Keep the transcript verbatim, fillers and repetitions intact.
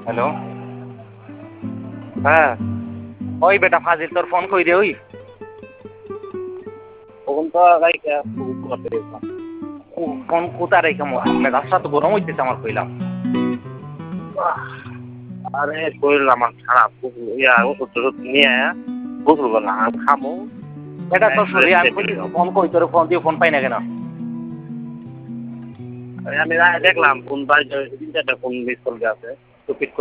Hello, হ্যাঁ ওই বেটা ফাজিল তোর ফোন কই রে ওই তখন তো লাইক করতে কো- ফোন কোথা রেখে মেজাজটা তো গরম হইতেছে আমার কইলাম। আরে শরীর আমার খারাপ গোসল ইয়া ওষুধ টষুধ নিয়ে গোসল করলাম আর খামো এটা তোর শরীর আমি কইছি ফোন কই তোর ফোন দিয়ে ফোন পাই না কেন? আমি দেখলাম ফোন পাই তিন চারটা ফোন মিস কল আছে টুপিট